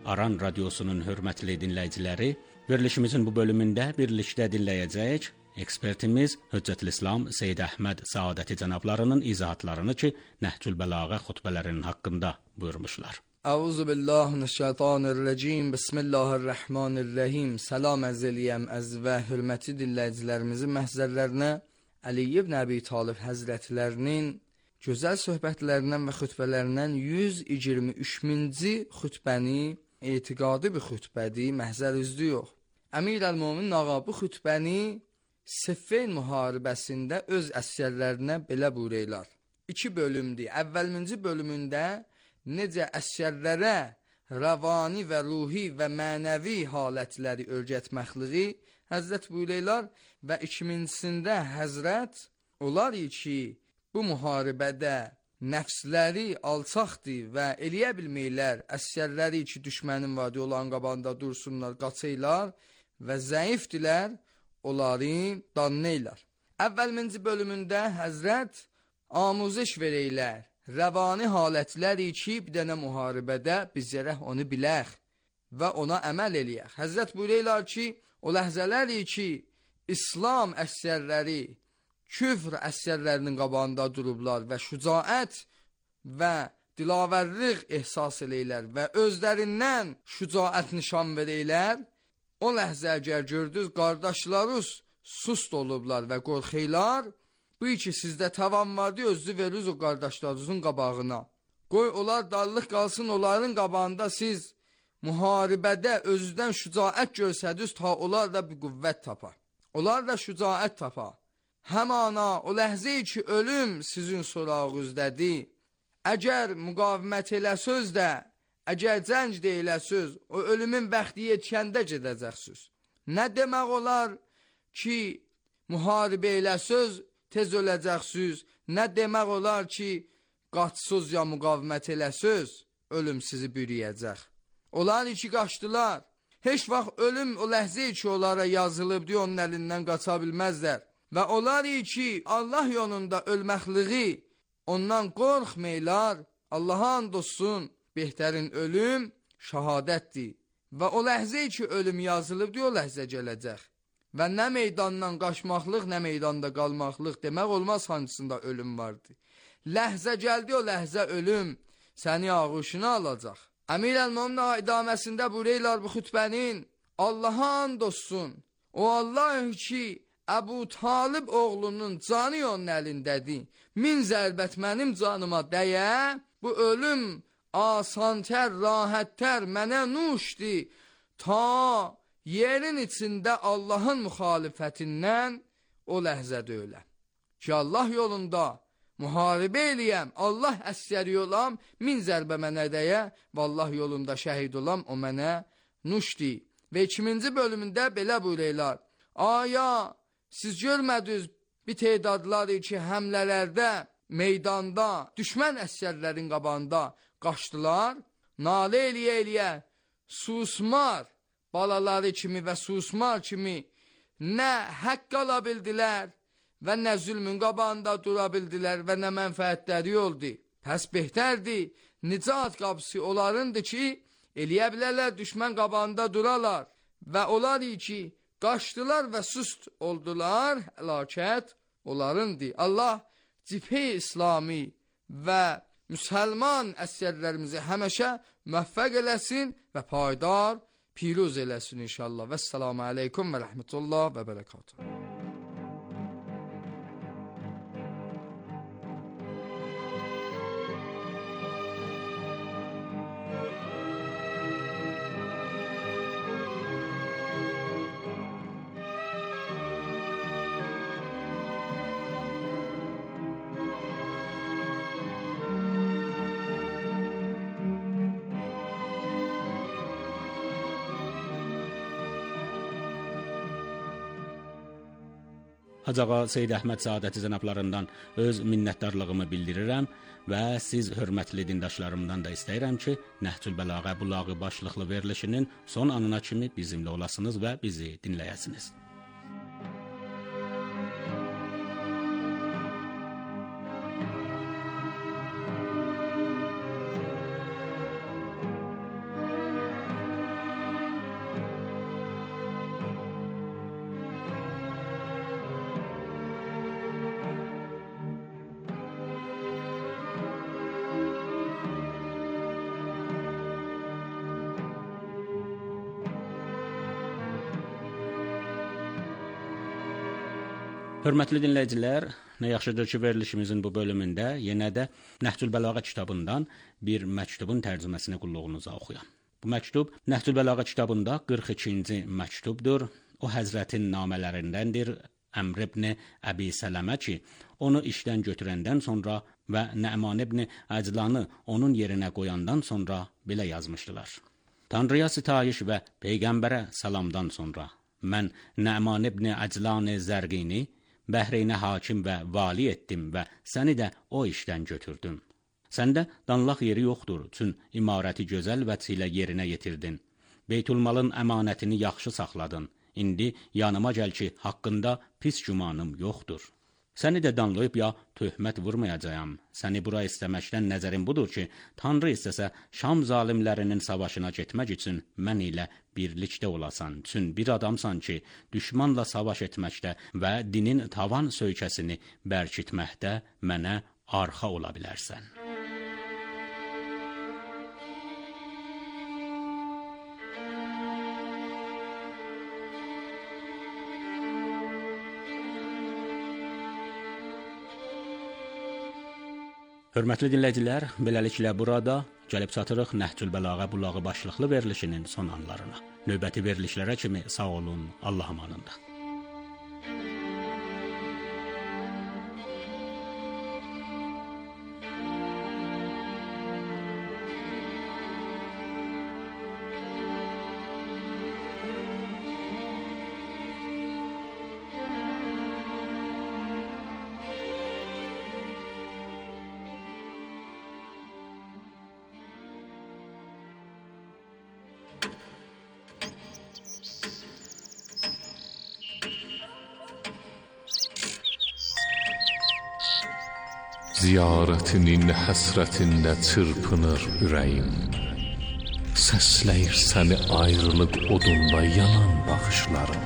Aran Radiosunun hörmətli dinləyiciləri, verilişimizin bu bölümündə birlikdə dinləyəcəyik ekspertimiz Hüccətülislam Seyyid Əhməd Saadəti cənablarının izahatlarını ki, Nəhcül Bəlağə xutbələrinin haqqında buyurmuşlar. Euzubillahimineşşeytanirracim. Bismillahirrahmanirrahim. Salam əzəliyəm və hörmətli dinləyicilərimizin məhzərlərinə Əli ibn Əbi Talib Həzrətlərinin gözəl söhbətlərindən və xütbələrindən 123-cü xütbəni etiqadi bir xütbədir, məhzər üzdü yox. Əmir-əl-Mömin ağa bu xütbəni Siffin müharibəsində öz əsgərlərinə belə buyururlar. 2 bölümdür. Əvvəlminci bölümündə necə əsgərlərə rəvani və ruhi və mənəvi halətləri öyrətməkliyi Həzrət buyururlar və ikincisində Həzrət onlar ki, bu müharibədə nəfsləri alçaqdır və eləyə bilməklər, əsgərləri ki, düşmənin vadi olan qabanda dursunlar, qaçaylar və zəifdirlər, onları danlayırlar. Əvvəlminci bölümündə Həzrət amuziş verəylər, rəvani halətləri ki, bir dənə müharibədə biz gərək onu bilək və ona əməl eləyək. Həzrət buyururlar ki, o ləhzələri ki, İslam əsgərləri küfr əsgərlərinin qabağında durublar və şücaət və dilavərlik ehsas eləylər və özlərindən şücaət nişan verəylər, o ləhzə əgər gördünüz, qardaşlarınız sust olublar və qorxeylar, bu ki, sizdə tavan vardı, özünüzü verirsiniz o qardaşlarınızın qabağına. Qoy, onlar dallıq qalsın, onların qabağında siz müharibədə özünüzdən şücaət görsədiniz, ta onlar da bir qüvvət tapa. Onlar da şücaət tapa. Həmana o ləhzə ki, ölüm sizin sorağınızdadır. Əgər müqavimət eləsöz də, əgər cəng də eləsöz, o ölümün bəxti yetkəndə gedəcəksiniz. Nə demək olar ki, müharibə eləsöz, tez öləcəksiniz. Nə demək olar ki, qaçsız ya müqavimət eləsöz, ölüm sizi bürüyəcək. Onlar ki, qaçdılar. Heç vaxt ölüm o ləhzə ki, onlara yazılıb, deyə onun əlindən qaça bilməzlər. Və onlar ki, Allah yolunda ölməkliği, ondan qorxmaylar, Allaha and olsun, behtərin ölüm şəhadətdir. Və o ləhzə ki, ölüm yazılıbdır, o ləhzə gələcək. Və nə meydandan qaçmaqlıq, nə meydanda qalmaqlıq demək olmaz, hansında ölüm vardır. Ləhzə gəldi, o ləhzə ölüm səni ağuşuna alacaq. Əmir-əl-Mömin idaməsində buyururlar bu xütbənin, Allaha and olsun, o Allah ki, Əbu Talib oğlunun canı onun əlindədir. 1000 zərbət mənim canıma dəyə, bu ölüm asantər, rahəttər, mənə nuşdir. Ta yerin içində Allahın müxalifətindən o ləhzədə öləm. Ki, Allah yolunda müharibə eləyəm, Allah əsgəri olam, 1000 zərbə mənə dəyə və Allah yolunda şəhid olam, o mənə nuşdir. Və 2-ci bölümündə belə buyururlar. Aya, siz görmədiniz bir tedadları ki, həmlələrdə, meydanda, düşmən əsgərlərin qabağında qaçdılar, nalə eləyə-eləyə, susmar balaları kimi və susmar kimi nə haqq ala bildilər və nə zülmün qabağında dura bildilər və nə mənfəətləri oldu. Pəs behtərdir, nicat qapısı onlarındır ki, eləyə bilərlər düşmən qabağında duralar və onlar ki, qaçdılar və sust oldular, həlakət onlarındır. Allah cibhə İslami və müsəlman əsgərlərimizi həməşə müvəffəq eləsin və paydar, piruz eləsin inşallah. Vəssalamu aleykum və rəhmətullah və bərəkatuhu. Hacı ağa Seyyid Əhməd Saadəti cənablarından öz minnətdarlığımı bildirirəm və siz hörmətli dindaşlarımdan da istəyirəm ki, Nəhcül Bəlağə bulağı başlıqlı verilişinin son anına kimi bizimlə olasınız və bizi dinləyəsiniz. Hörmətli dinləyicilər, nə yaxşıdır ki, verilişimizin bu bölümündə yenə də Nəhcül Bəlağə kitabından bir məktubun tərcüməsini qulluğunuza oxuyam. Bu məktub Nəhcül Bəlağə kitabında 42-ci məktubdur. O Həzrətin namələrindəndir. Əmr ibn Əbi Sələmə ki, onu işdən götürəndən sonra və Nə'man ibn Əclanı onun yerinə qoyandan sonra belə yazmışdılar. Tanrıya sitayiş və Peyğəmbərə salamdan sonra mən Nə'man ibn Əclanı Zərqini Bəhreynə hakim və vali etdim və səni də o işdən götürdüm. Səndə danlaq yeri yoxdur, çün imarəti gözəl vəçilə yerinə yetirdin. Beytülmalın əmanətini yaxşı saxladın. İndi yanıma gəl ki, haqqında pis gümanım yoxdur. Səni də danlayıb ya töhmət vurmayacağam. Səni bura istəməkdən nəzərim budur ki, Tanrı istəsə Şam zalimlərinin savaşına getmək üçün mən ilə birlikdə olasan. Çün bir adamsan ki, düşmanla savaş etməkdə və dinin tavan söykəsini bərkitməkdə mənə arxa ola bilərsən. Hörmətli dinləyicilər, beləliklə burada gəlib çatırıq Nəhcül Bəlağə bulağı başlıqlı verilişinin son anlarına. Növbəti verilişlərə kimi sağ olun, Allah amanında. Ziyarətinin həsrətində çırpınır ürəyim. Səsləyir səni ayrılıq odunda yanan baxışlarım.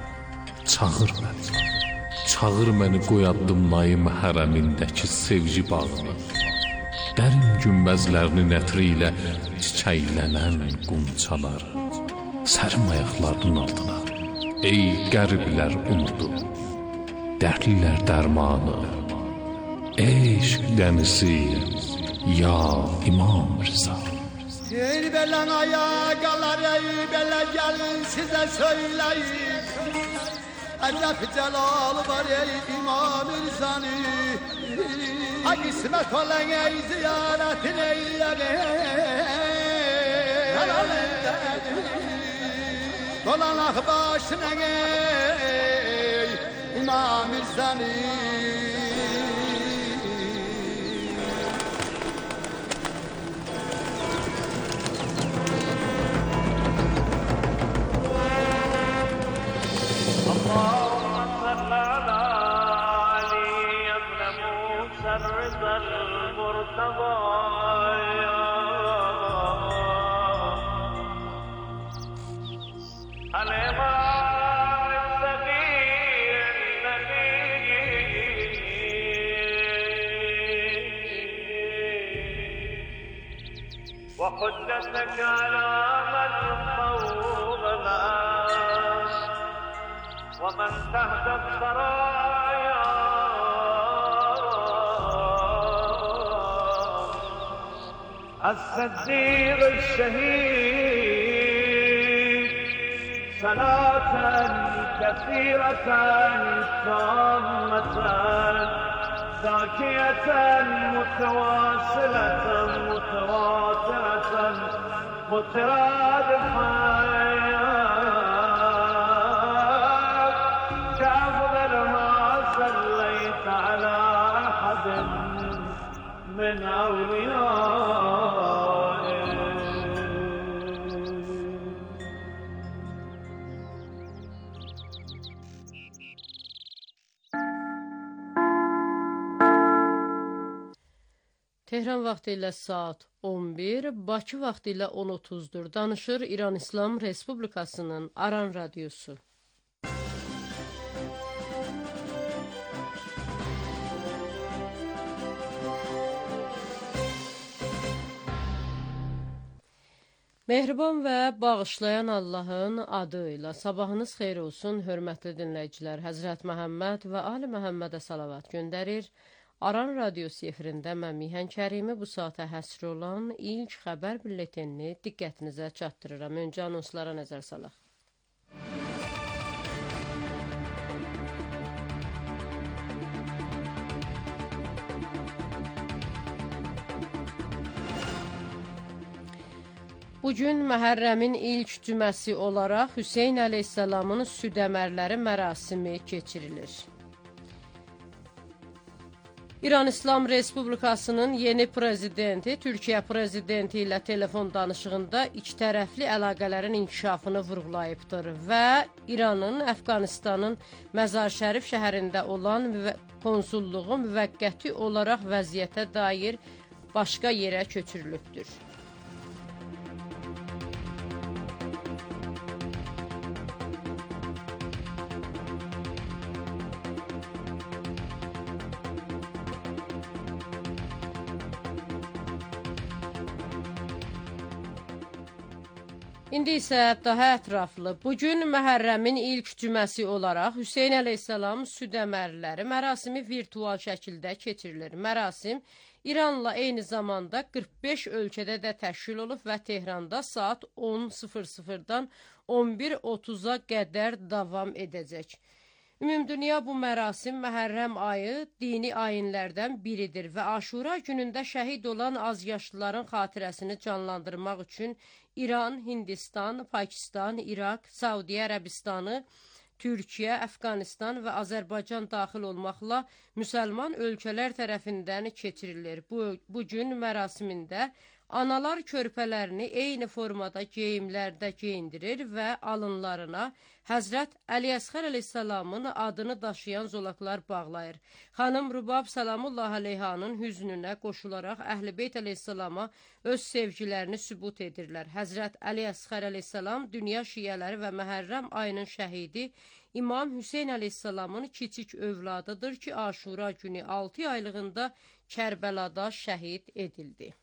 Çağır məni qoy addımlayım hərəmindəki sevgi bağını. Dərin günbəzlərinin ətri ilə çiçəklənən qumçalar. Sərim ayaqlarının altına, ey qəriblər umudu, dərdlilər dərmanı. Eşq dənizi, ya İmam Rıza. Ey belən ayaqalar, ey belə gəlin sizə söyləyim. Əcəb cəlalı var ey İmam Rızanı. Ha qismət olan ey ziyarətin eyləyək. Dolanaq başına ey İmam Rızanı. وحجتك على من فوق الأرض ومن تحت الثرايا الصديق الشهيد صلاة كثيرة تامة زاكية متواصلة مترادفة كأفضل ما صليت على أحد من أوليائه. Tehran vaxtı ilə saat 11, Bakı vaxtı ilə 10:30-dur. Danışır İran İslam Respublikasının Aran Radyosu. Mehriban və bağışlayan Allahın adı ilə sabahınız xeyir olsun, hörmətli dinləyicilər. Həzrət Məhəmməd və Ali Məhəmmədə salavat göndərir. Aran radiosu efirində mən Mihan Kərimi bu saata həsr olan ilk xəbər bülletenini diqqətinizə çatdırıram. Öncə anonslara nəzər salaq. Bugün Məhərrəmin ilk cüməsi olaraq Hüseyn əleyhissalamın südəmərləri mərasimi keçirilir. İran İslam Respublikasının yeni prezidenti Türkiyə prezidenti ilə telefon danışığında ikitərəfli əlaqələrin inkişafını vurğulayıbdır və İranın Əfqanistanın Məzar Şərif şəhərində olan konsulluğu müvəqqəti olaraq vəziyyətə dair başqa yerə köçürülübdür. İndi isə daha ətraflı. Bugün Məhərrəmin ilk cüməsi olaraq Hüseyn əleyhissalam südəmərləri mərasimi virtual şəkildə keçirilir. Mərasim İranla eyni zamanda 45 ölkədə də təşkil olub və Tehranda saat 10:00-dan 11:30-a qədər davam edəcək. Ümumdünya bu mərasim Məhərrəm ayı dini ayinlərdən biridir və Aşura günündə şəhid olan azyaşlıların xatirəsini canlandırmaq üçün İran, Hindistan, Pakistan, İraq, Saudiya Ərəbistanı, Türkiyə, Əfqanistan və Azərbaycan daxil olmaqla müsəlman ölkələr tərəfindən keçirilir. Bu gün mərasimində analar körpələrini eyni formada geyimlərdə geyindirir və alınlarına Həzrət Əliəsxər əleyhissalamın adını daşıyan zolaqlar bağlayır. Xanım Rubab Salamullah əleyhanın hüznünə qoşularaq Əhl-i Beyt əleyhissalama öz sevgilərini sübut edirlər. Həzrət Əliəsxər əleyhissalam dünya şiyələri və Məhərrəm ayının şəhidi İmam Hüseyn əleyhissalamın kiçik övladıdır ki, Aşura günü 6 aylığında Kərbəlada şəhid edildi.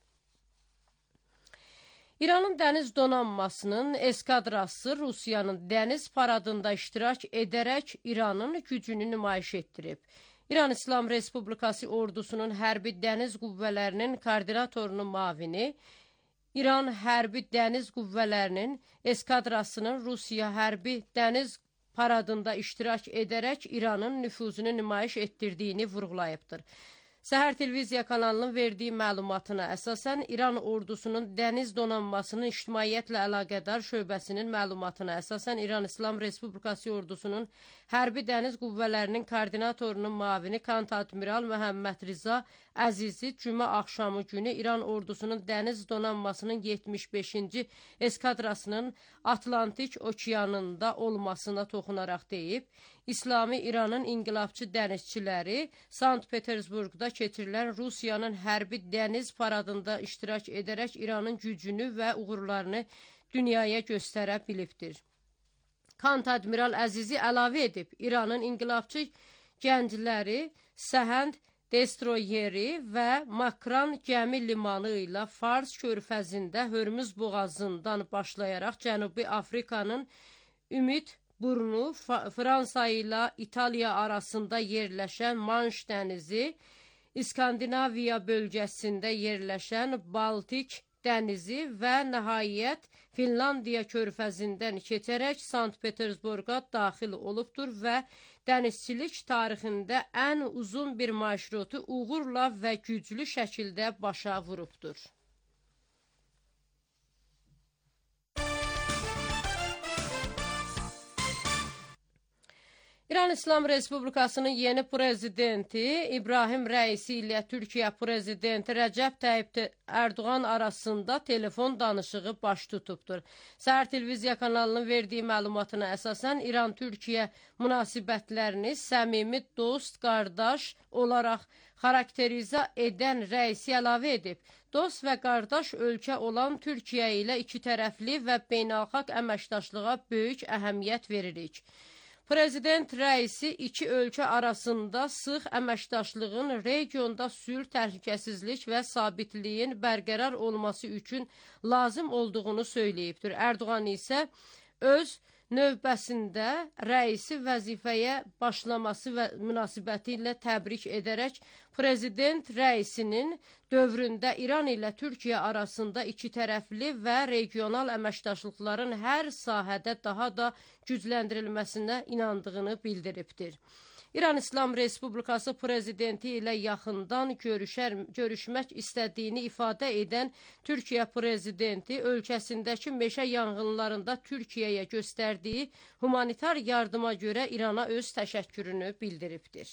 İranın dəniz donanmasının eskadrası Rusiyanın dəniz paradında iştirak edərək İranın gücünü nümayiş etdirib. İran İslam Respublikası ordusunun hərbi dəniz qüvvələrinin koordinatorunun mavini, İran hərbi dəniz qüvvələrinin eskadrasının Rusiya hərbi dəniz paradında iştirak edərək İranın nüfuzunu nümayiş etdirdiyini vurğulayıbdır. Səhər televiziya kanalının verdiyi məlumatına əsasən İran ordusunun dəniz donanmasının ictimaiyyətlə əlaqədar şöbəsinin məlumatına əsasən İran İslam Respublikası ordusunun hərbi dəniz qüvvələrinin koordinatorunun mavini Kontadmiral Məhəmməd Riza Əzizi cümə axşamı günü İran ordusunun dəniz donanmasının 75-ci eskadrasının Atlantik okeanında olmasına toxunaraq deyib, İslami İranın inqilabçı dənizçiləri Sankt-Petersburqda keçirilən Rusiyanın hərbi dəniz paradında iştirak edərək İranın gücünü və uğurlarını dünyaya göstərə bilibdir. Kontadmiral Əzizi əlavə edib, İranın inqilabçı gəncləri Səhənd destroyeri və Makran gəmi limanı ilə Fars körfəzində Hörmüz boğazından başlayaraq Cənubi Afrikanın Ümid burnu, Fransa ilə İtaliya arasında yerləşən Manş dənizi, İskandinaviya bölgəsində yerləşən Baltik dənizi və nəhayət Finlandiya körfəzindən keçərək Sankt-Petersburqa daxil olubdur və dənizçilik tarixində ən uzun bir marşrutu uğurla və güclü şəkildə başa vurubdur. İran İslam Respublikasının yeni prezidenti İbrahim Rəisi ilə Türkiyə prezidenti Rəcəb Tayyip Erdoğan arasında telefon danışığı baş tutubdur. Səhər televiziya kanalının verdiyi məlumatına əsasən İran-Türkiyə münasibətlərini səmimi dost, qardaş olaraq xarakterizə edən Rəisi əlavə edib. Dost və qardaş ölkə olan Türkiyə ilə iki tərəfli və beynəlxalq əməkdaşlığa böyük əhəmiyyət veririk. Prezident rəisi iki ölkə arasında sıx əməkdaşlığın regionda sülh, təhlükəsizlik və sabitliyin bərqərar olması üçün lazım olduğunu söyləyibdir. Erdoğan isə öz növbəsində rəisi vəzifəyə başlaması və münasibəti ilə təbrik edərək prezident rəisinin dövründə İran ilə Türkiyə arasında iki tərəfli və regional əməkdaşlıqların hər sahədə daha da gücləndirilməsinə inandığını bildiribdir. İran İslam Respublikası prezidenti ilə yaxından görüşmək istədiyini ifadə edən Türkiyə prezidenti ölkəsindəki meşə yanğınlarında Türkiyəyə göstərdiyi humanitar yardıma görə İrana öz təşəkkürünü bildiribdir.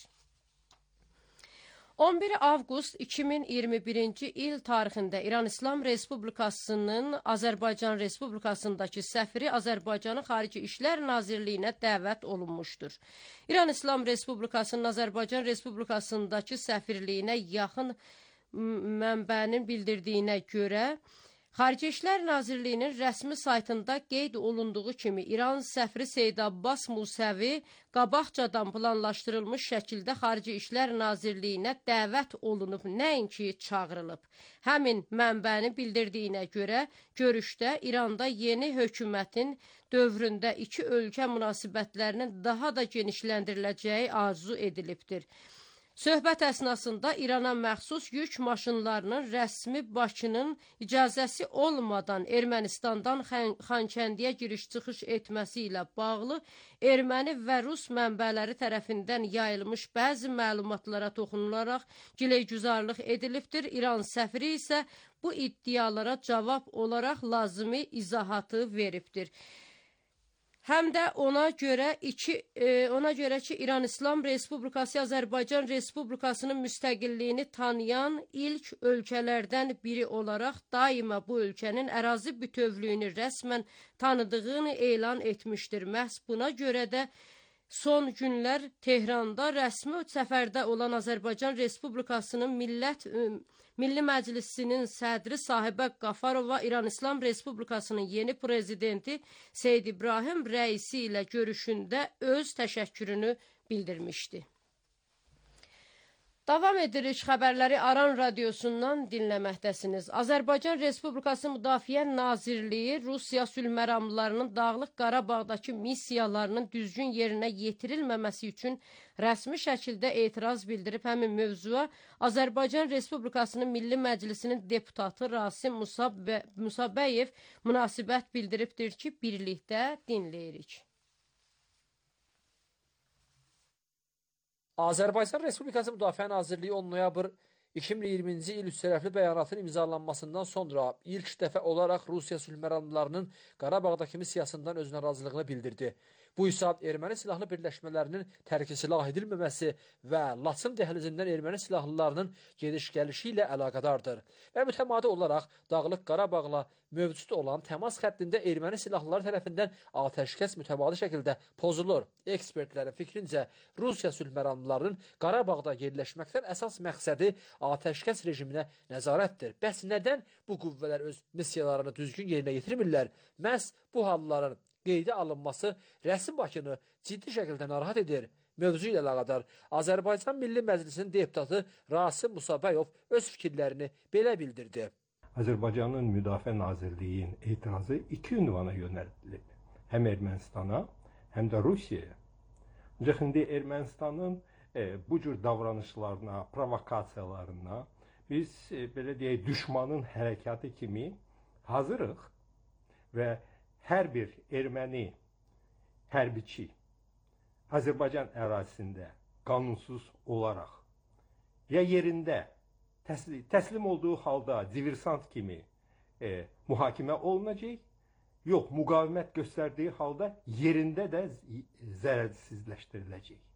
11 avqust 2021-ci il tarixində İran İslam Respublikasının Azərbaycan Respublikasındakı səfiri Azərbaycanın Xarici İşlər Nazirliyinə dəvət olunmuşdur. İran İslam Respublikasının Azərbaycan Respublikasındakı səfirliyinə yaxın mənbənin bildirdiyinə görə, Xarici İşlər Nazirliyinin rəsmi saytında qeyd olunduğu kimi İran səfiri Seyid Abbas Musəvi qabaqcadan planlaşdırılmış şəkildə Xarici İşlər Nazirliyinə dəvət olunub, nəinki çağırılıb. Həmin mənbənin bildirdiyinə görə görüşdə İranda yeni hökumətin dövründə iki ölkə münasibətlərinin daha da genişləndiriləcəyi arzu edilibdir. Söhbət əsnasında İrana məxsus yük maşınlarının rəsmi Bakının icazəsi olmadan Ermənistandan Xankəndiyə giriş-çıxış etməsi ilə bağlı erməni və rus mənbələri tərəfindən yayılmış bəzi məlumatlara toxunularaq gileygüzarlıq edilibdir. İran səfiri isə bu iddialara cavab olaraq lazımi izahatı veribdir. Həm də ona görə ki, İran İslam Respublikası Azərbaycan Respublikasının müstəqilliyini tanıyan ilk ölkələrdən biri olaraq daima bu ölkənin ərazi bütövlüyünü rəsmən tanıdığını elan etmişdir. Məhz buna görə də son günlər Tehranda rəsmi səfərdə olan Azərbaycan Respublikasının Milli Məclisinin sədri Sahibə Qafarova İran İslam Respublikasının yeni prezidenti Seyid İbrahim rəisi ilə görüşündə öz təşəkkürünü bildirmişdi. Davam edirik, xəbərləri Aran radiosundan dinləməkdəsiniz. Azərbaycan Respublikası Müdafiə Nazirliyi Rusiya sülhməramlılarının Dağlıq Qarabağdakı missiyalarının düzgün yerinə yetirilməməsi üçün rəsmi şəkildə etiraz bildirib. Həmin mövzuya Azərbaycan Respublikasının Milli Məclisinin deputatı Rasim Musabəyev münasibət bildiribdir ki, birlikdə dinləyirik. Azərbaycan Respublikası Müdafiə Nazirliyi 10 noyabr 2020-ci il üçtərəfli bəyanatın imzalanmasından sonra ilk dəfə olaraq Rusiya sülhməramlılarının Qarabağdakı missiyasından öz narazılığını bildirdi. Bu isə erməni silahlı birləşmələrinin tərki silah edilməməsi və Laçın dəhlizindən erməni silahlılarının gediş-gəlişi ilə əlaqədardır. Və mütəmadi olaraq Dağlıq Qarabağla mövcud olan təmas xəttində erməni silahlıları tərəfindən atəşkəs mütəmadi şəkildə pozulur. Ekspertlərin fikrincə, Rusiya sülhməramlılarının Qarabağda yerləşməkdən əsas məqsədi atəşkəs rejiminə nəzarətdir. Bəs nədən bu qüvvələr öz missiyalarını düzgün yerinə yetirmirlər? Məhz bu halların qeydə alınması rəsmi Bakını ciddi şəkildə narahat edir. Mövzu ilə əlaqədar Azərbaycan Milli Məclisinin deputatı Rasim Musabəyev öz fikirlərini belə bildirdi. Azərbaycanın Müdafiə Nazirliyinin etirazı iki ünvana yönəldilib. Həm Ermənistana, həm də Rusiyaya. Ancaq indi Ermənistanın bu cür davranışlarına, provokasiyalarına biz belə deyək, düşmanın hərəkatı kimi hazırıq və hər bir erməni hərbiçi Azərbaycan ərazisində qanunsuz olaraq ya yerində təslim olduğu halda diversant kimi mühakimə olunacaq, yox, müqavimət göstərdiyi halda yerində də zərərsizləşdiriləcək.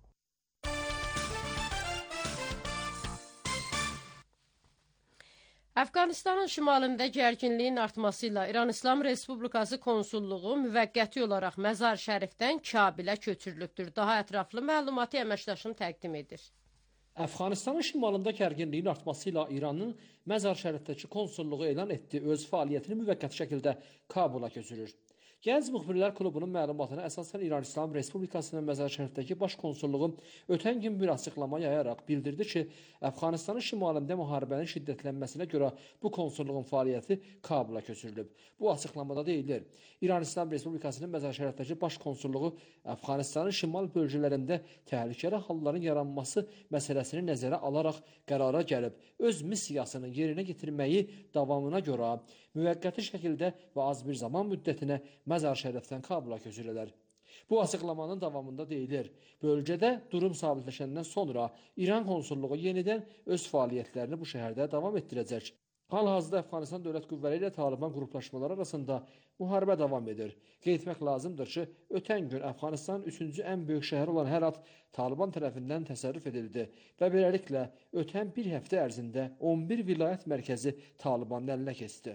Əfqanistanın şimalında gərginliyin artması ilə İran İslam Respublikası konsulluğu müvəqqəti olaraq Məzar Şərifdən Kabilə köçürülübdür. Daha ətraflı məlumatı əməkdaşım təqdim edir. Əfqanistanın şimalında gərginliyin artması ilə İranın Məzar Şərifdəki konsulluğu elan etdi, öz fəaliyyətini müvəqqəti şəkildə Kabula köçürür. Gənc Müxbirlər Klubunun məlumatına əsasən İran İslam Respublikasının Məzar-Şərifdəki baş konsulluğu ötən gün bir açıqlama yayaraq bildirdi ki, Əfqanistanın şimalında müharibənin şiddətlənməsinə görə bu konsulluğun fəaliyyəti Kabula köçürülüb. Bu açıqlamada deyilir, İran İslam Respublikasının Məzar-Şərifdəki baş konsulluğu Əfqanistanın şimal bölgələrində təhlükəli halların yaranması məsələsini nəzərə alaraq qərara gəlib, öz missiyasını yerinə yetirməyi davamına görə müvəqqəti şəkildə və az bir zaman müddətinə Məzar-Şərifdən Kabula köçürürlər. Bu açıqlamanın davamında deyilir, bölgədə durum sabitləşəndən sonra İran konsulluğu yenidən öz fəaliyyətlərini bu şəhərdə davam etdirəcək. Hal-hazırda Əfqanistan dövlət qüvvələri ilə Taliban qruplaşmaları arasında müharibə davam edir. Qeyd etmək lazımdır ki, ötən gün Əfqanistanın 3-cü ən böyük şəhəri olan Hərat Taliban tərəfindən təsərrüf edildi və beləliklə ötən bir həftə ərzində 11 vilayət mərkəzi Talibanın əlinə keçdi.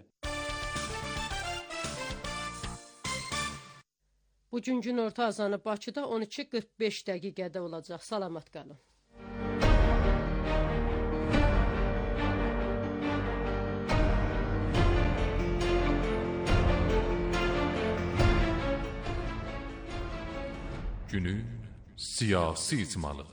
Bugünkü orta azanı Bakıda 12:45 dəqiqədə olacaq. Salamat qalın. Günün siyasi icmalığı.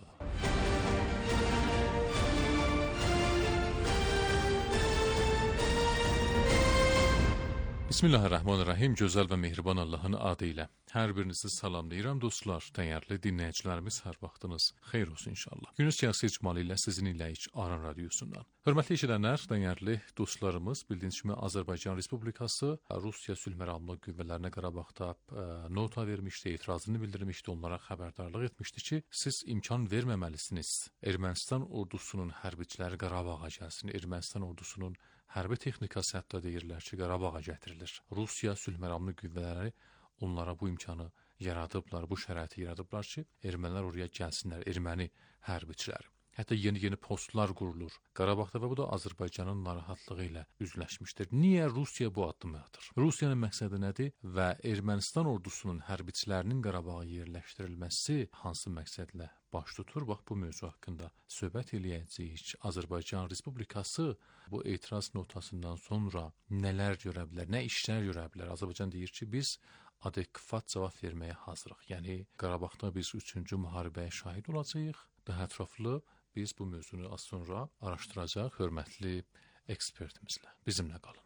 Bismillahirrahmanirrahim. Gözəl və mehriban Allahın adı ilə hər birinizi salamlayıram dostlar, dəyərli dinləyicilərimiz, hər vaxtınız xeyir olsun inşallah. Günün siyasi icmalı ilə sizin iləyik Aran radiosundan. Hörmətli eşidənlər, dəyərli dostlarımız, bildiyiniz kimi Azərbaycan Respublikası Rusiya sülh məramlı qüvvələrinə Qarabağda nota vermişdi, etirazını bildirmişdi, onlara xəbərdarlıq etmişdi ki, siz imkan verməməlisiniz. Ermənistan ordusunun hərbiçiləri Qarabağa gəlsin, Ermənistan ordusunun hərbi texnikası hətta deyirlər ki, Qarabağa gətirilir. Rusiya sülh məramlı qüvvələri onlara bu imkanı yaradıblar, bu şəraiti yaradıblar ki, ermənilər oraya gəlsinlər, erməni hərbiçiləri. Hətta yeni postlar qurulur Qarabağda və bu da Azərbaycanın narahatlığı ilə üzləşmişdir. Niyə Rusiya bu addımı atır? Rusiyanın məqsədi nədir və Ermənistan ordusunun hərbiçilərinin Qarabağa yerləşdirilməsi hansı məqsədlə baş tutur? Bax, bu mövzu haqqında söhbət eləyəcəyik. Azərbaycan Respublikası bu etiraz notasından sonra nələr görə bilər, nə işlər görə bilər? Azərbaycan deyir ki, biz adekvat cavab verməyə hazırıq. Yəni, Qarabağda biz 3-cü müharibəyə şahid olacağıq. Daha ətraflı biz bu mövzunu az sonra araşdıracaq hörmətli ekspertimizlə. Bizimlə qalın.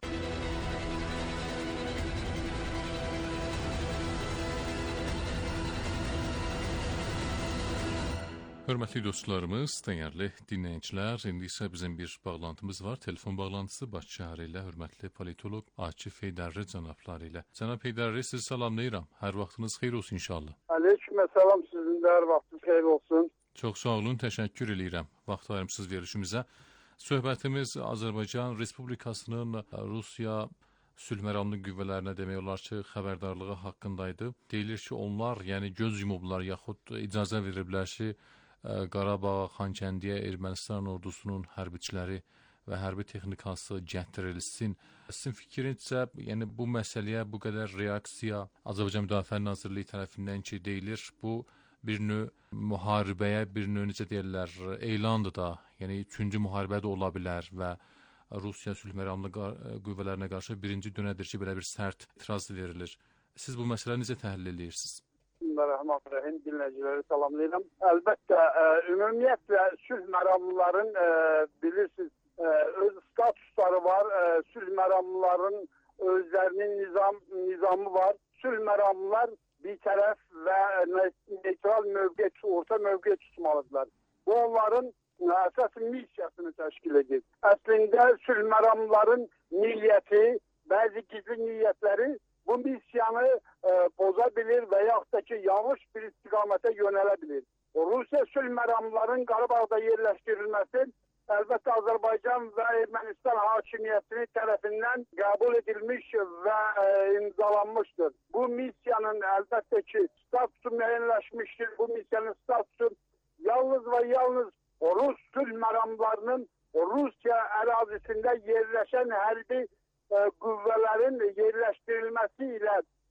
Hörmətli dostlarımız, dəyərli dinləyicilər, indi isə bizim bir bağlantımız var. Telefon bağlantısı Bakı şəhəri ilə hörmətli politoloq Akif Heydərli cənabları ilə. Cənab Heydərli, sizi salamlayıram. Hər vaxtınız xeyir olsun inşallah. Aleykümselam, sizin də hər vaxtınız xeyir olsun. Çox sağ olun, təşəkkür edirəm vaxt ayırmışsınız verilişimizə. Söhbətimiz Azərbaycan Respublikasının Rusiya sülh məramlı qüvvələrinə demək olar ki, xəbərdarlığı haqqındaydı. Deyilir ki, onlar yəni göz yumublar yaxud icazə veriblər ki, Qarabağ, Xankəndiyə Ermənistan ordusunun hərbiçiləri və hərbi texnikası gətirilsin. Sizin fikrincə, yəni bu məsələyə bu qədər reaksiya Azərbaycan Müdafiə Nazirliyi tərəfindən ki, deyilir, bu bir növ müharibəyə, bir növ necə deyirlər, elandır da, yəni 3-cü müharibə də ola bilər və Rusiya sülh məramlı qüvvələrinə qarşı birinci dönədir ki, belə bir sərt etiraz verilir. Siz bu məsələləri necə təhlil edirsiniz? Bismillahirrahmanirrahim, dinləyiciləri salamlayıram. Əlbəttə, ümumiyyətlə sülh məramlıların bilirsiniz, öz statusları var, sülh məramlıların özlərinin nizamı var. Sülh məramlılar bir tərəf və neytral mövqe, orta mövqe tutmalıdırlar. Bu onların əsas missiyasını təşkil edir. Əslində sülh məramlıların niyyəti, bəzi gizli niyyətləri bu missiyanı boza bilir və yaxud da ki, yanlış bir istiqamətə yönələ bilir. Rusiya sülh məramlıların Qarabağda yerləşdirilməsi əlbəttə Azərbaycan və Ermənistan hakimiyyəti tərəfindən qəbul edilmiş və imzalanmışdır. Bu missiyanın əlbəttə ki, statusu müəyyənləşmişdir. Bu missiyanın statusu yalnız və yalnız Rus sülh məramlarının Rusiya ərazisində yerləşən hərbi qüvvələrin yerləşdirilməsi ilə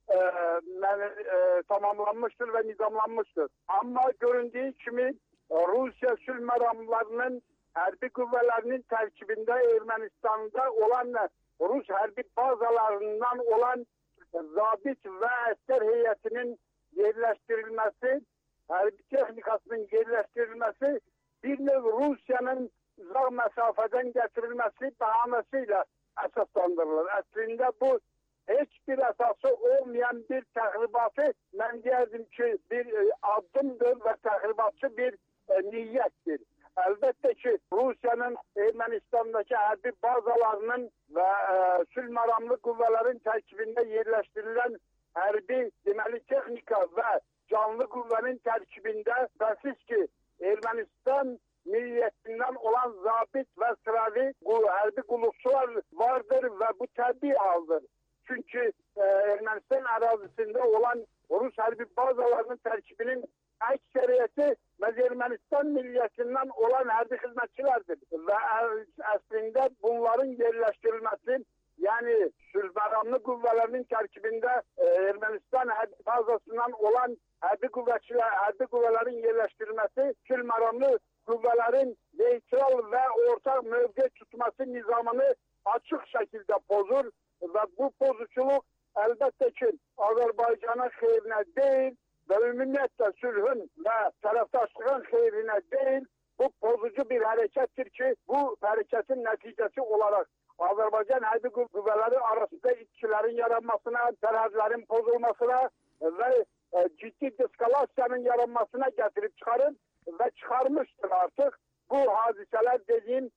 tamamlanmışdır və nizamlanmışdır. Amma göründüyü kimi Rusiya sülh məramlarının hərbi qüvvələrinin tərkibində Ermənistanda olan Rus hərbi bazalarından olan zabit ve asker heyetinin yerleştirilmesi, hərbi texnikasının yerleştirilmesi bir növ Rusya'nın uzak mesafeden getirilmesi bahanesiyle esaslandırılır. Aslında bu hiçbir esası olmayan bir tahribatı, ben diyerdim ki bir adımdır ve tahribatçı bir niyettir. Elbette ki Rusya'nın Ermenistan'daki hərbi bazalarının ve sülh maramlı kuvvelerin terkibinde yerleştirilen hərbi deməli texnika ve canlı kuvvenin terkibinde şüphesiz ki Ermenistan milliyetinden olan zabit ve sıravi hərbi qulluqçular vardır ve bu təbii haldır. Çünkü Ermenistan arazisinde olan Rus hərbi bazalarının terkibinin ekseriyeti ve Ermenistan milliyetinden olan hərbi hizmetçilerdir. Ve aslında bunların yerleştirilmesi, yani sülhmaramlı kuvvelerinin terkibinde Ermenistan hərbi bazasından olan hərbi kuvvelerin yerleştirilmesi, sülhmaramlı kuvvelerin neytral ve ortak mövqe tutması nizamını açık şekilde pozur ve bu pozuculuk elbette ki Azerbaycan'ın xeyrinə değil ve ümumiyyətlə sülhün ve taraftaşlığın xeyrinə değil, bu pozucu bir harekettir ki bu hareketin neticesi olarak Azerbaycan hərbi kuvveleri arasında itkilerin yaranmasına, sərhədlərin pozulmasına ve ciddi deskalasyanın yaranmasına getirip çıkarır ve çıkarmıştır artık. Bu hadiseler dediğim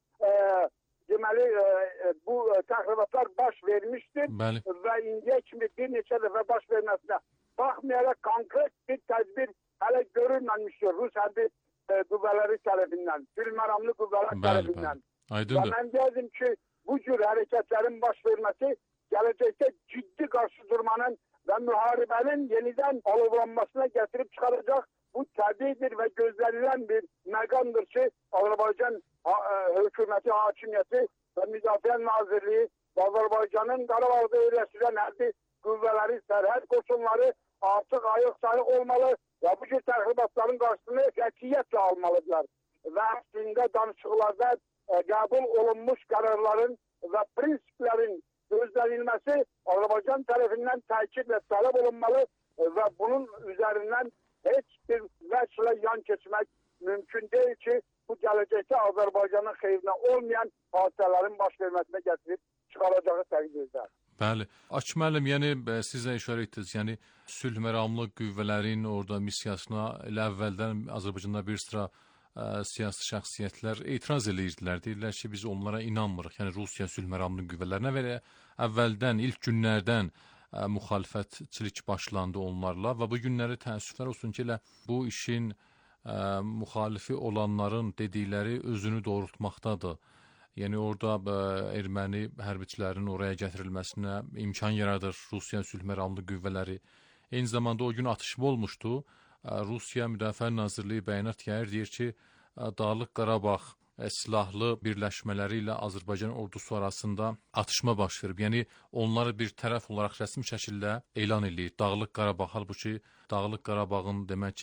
deməli bu tahribatlar baş vermiştir. Bəli. Ve indiye kimi bir neçə defa baş vermesine bakmayarak konkret bir tedbir hele görülmemiştir Rus hərbi kuvveleri tarafından, sülhmaramlı kuvveler tarafından. Aydındır. Ben dedim ki bu cür hareketlerin baş vermesi gelecekte ciddi karşı durmanın ve müharibenin yeniden alovlanmasına getirip çıkaracak. Bu tabidir ve gözlenilen bir məqamdır ki Azerbaycan hükümeti, hakimiyeti ve Müdafiə Nazirliği Azerbaycan'ın Qarabağ'da yerleştirilen hərbi kuvveleri, sərhəd koşunları artık ayıq sayıq olmalı ve bu cür tahribatların karşısını qətiyyətlə almalıdırlar. Ve aslında danışıqlarda qəbul olunmuş kararların ve prinsiplerin gözlenilmesi Azerbaycan tarafından təkidlə talep olunmalı ve bunun üzerinden hiçbir vəçlə yan keçmək mümkün değil ki bu gelecekte Azerbaycan'ın xeyrinə olmayan hadisələrin baş vermesine getirip çıkaracağı təqdirdə. Bəli. Aç müəllim, yəni siz də işarə etdiniz. Yəni sülh məramlı qüvvələrin orada missiyasına elə əvvəldən Azərbaycanda bir sıra siyasi şəxsiyyətlər etiraz edirdilər. Deyirlər ki, biz onlara inanmırıq. Yəni Rusiya sülh məramlı qüvvələrinə və əvvəldən, ilk günlərdən müxalifətçilik başlandı onlarla və bu günləri təəssüflər olsun ki, elə bu işin müxalifi olanların dedikləri özünü doğrultmaqdadır. Yəni orada erməni hərbiçilərin oraya gətirilməsinə imkan yaradır Rusiya sülh məramlı qüvvələri. Eyni zamanda o gün atışma olmuşdu. Rusiya Müdafiə Nazirliyi bəyanat yayır, deyir ki, Dağlıq Qarabağ silahlı birləşmələri ilə Azərbaycan ordusu arasında atışma baş verib. Yəni onları bir tərəf olaraq rəsmi şəkildə elan edir. Dağlıq Qarabağ, halbuki Dağlıq Qarabağın demək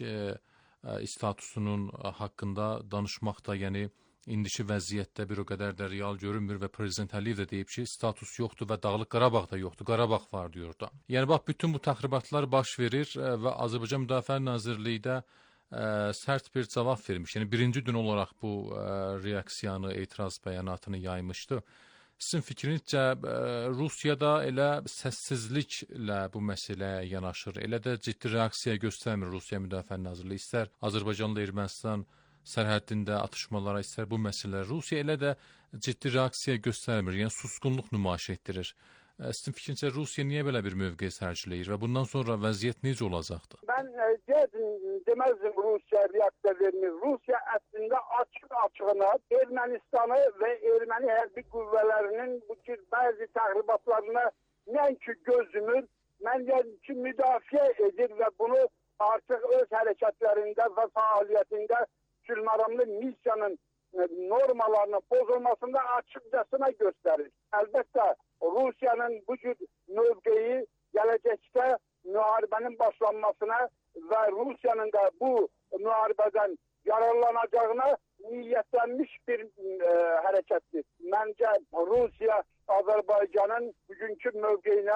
statusunun haqqında danışmaq da, yəni indiki vəziyyətdə bir o qədər də real görünmür və Prezident Əliyev də deyib ki, status yoxdur və Dağlıq Qarabağ da yoxdur, Qarabağ var diyor da. Yəni bax, bütün bu təxribatlar baş verir və Azərbaycan Müdafiə Nazirliyi də sərt bir cavab vermiş. Yəni birinci gün olaraq bu reaksiyanı, etiraz bəyanatını yaymışdı. Sizin fikrinizcə Rusiyada elə səssizliklə bu məsələyə yanaşır, elə də ciddi reaksiya göstərmir Rusiya Müdafiə Nazirliyi. İstər Azərbaycanla Ermənistan sərhəddində atışmalara, istər bu məsələlər. Rusiya elə də ciddi reaksiya göstərmir, yəni susqunluq nümayiş etdirir. Sizin fikrincə Rusiya niyə belə bir mövqe sərgiləyir və bundan sonra vəziyyət necə olacaqdır? Ben demezdim Rusya reaksiya vermir. Rusya aslında açıq-açığına Ermənistanı ve Erməni hərbi qüvvələrinin bu tür bəzi təxribatlarına nəinki gözümür, mən ki müdafiə edir və bunu artıq öz hərəkətlərində və fəaliyyətində sülhmaramlı missiyanın normalarının pozulmasında açıkçasına gösterir. Elbette Rusya'nın bu cür mövqeyi gelecekte müharibenin başlanmasına ve Rusya'nın da bu müharibeden yararlanacağına niyetlenmiş bir harekettir. Bence Rusya Azerbaycan'ın bugünkü mövqeyine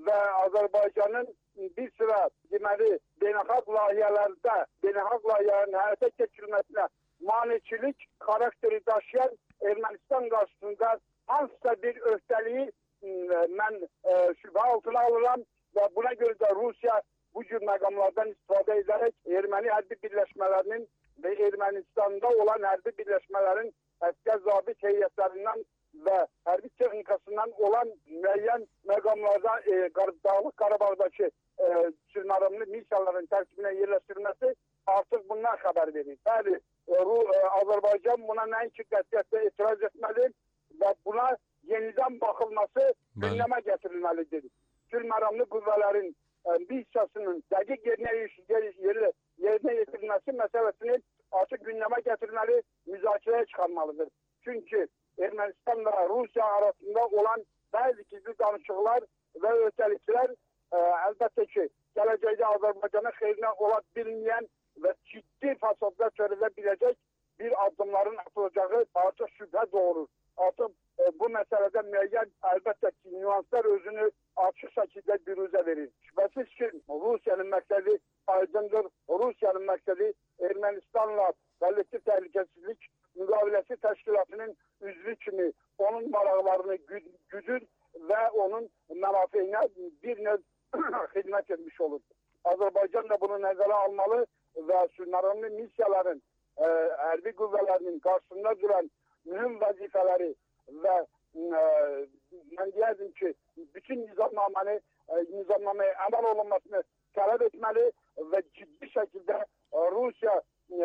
və Azərbaycanın bir sıra deməli beynəlxalq layihələrdə beynəlxalq layihələrin həyata keçirilməsinə maneçilik xarakteri daşıyan Ermənistan qarşısında hansısa bir öhdəliyi mən şübhə altına alıram və buna görə də Rusiya bu cür məqamlardan istifadə edərək erməni hərbi birləşmələrinin və Ermənistanda olan hərbi birləşmələrin əskər zabit heyətlərindən və hərbi texnikasından olan müəyyən məqamlarda Dağlıq Qarabağdakı sülhməramlı misiyaların tərkibinə yerləşdirilməsi artıq bundan xəbər verir. Bəli, Azərbaycan buna nəinki qətiyyətlə etiraz etməli və buna yenidən baxılması gündəmə gətirilməlidir. Sülhməramlı qüvvələrin bir hissəsinin dəqiq yerinə yetirilməsi məsələsini açıq gündəmə gətirilməli, müzakirəyə çıxarmalıdır. Çünki Ermənistan və Rusiya arasında olan bəzi gizli danışıqlar və öhdəliklər əlbəttə ki, gələcəkdə Azərbaycana xeyrinə ola bilməyən və ciddi fəsadlar törədə biləcək bir addımların atılacağı artıq şübhə doğurur. Artıq bu məsələdə müəyyən əlbəttə ki, nüanslar özünü açıq şəkildə büruzə verir. Şübhəsiz ki, Rusiyanın məqsədi aydındır. Rusiyanın məqsədi Ermənistanla kollektiv təhlükəsizlik müqaviləsi təşkilatının üzvü kimi onun maraqlarını güdür və onun mənafeyinə bir növ xidmət etmiş olur. Azərbaycan da bunu nəzərə almalı və sülhməramlı misiyaların hərbi qüvvələrinin qarşısında duran mühüm vəzifələri və mən deyərdim ki, bütün nizamnamaya əməl olunmasını tələb etməli və ciddi şəkildə Rusiya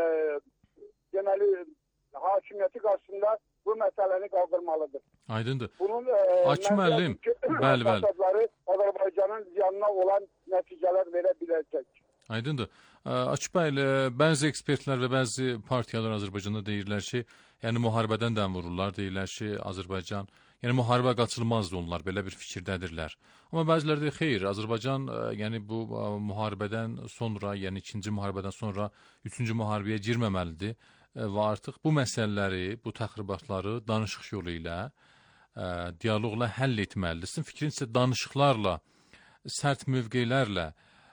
deməli hakimiyyəti qarşısında bu məsələni qaldırmalıdır. Aydındır. Bunun Açı müəllim, bəli. Azərbaycanın ziyanına olan nəticələr verə biləcək. Aydındır. Açı bəy, bəzi ekspertlər və bəzi partiyalar Azərbaycanda deyirlər ki, yəni müharibədən dəm vururlar, deyirlər ki, Azərbaycan, yəni müharibə qaçılmazdı onlar, belə bir fikirdədirlər. Amma bəziləri də xeyr, Azərbaycan yəni bu müharibədən sonra, yəni 2-ci müharibədən sonra 3-cü müharibəyə girməməlidir və artıq bu məsələləri, bu təxribatları danışıq yolu ilə, dialoqla həll etməlidir. Sizin fikrincə danışıqlarla, sərt mövqelərlə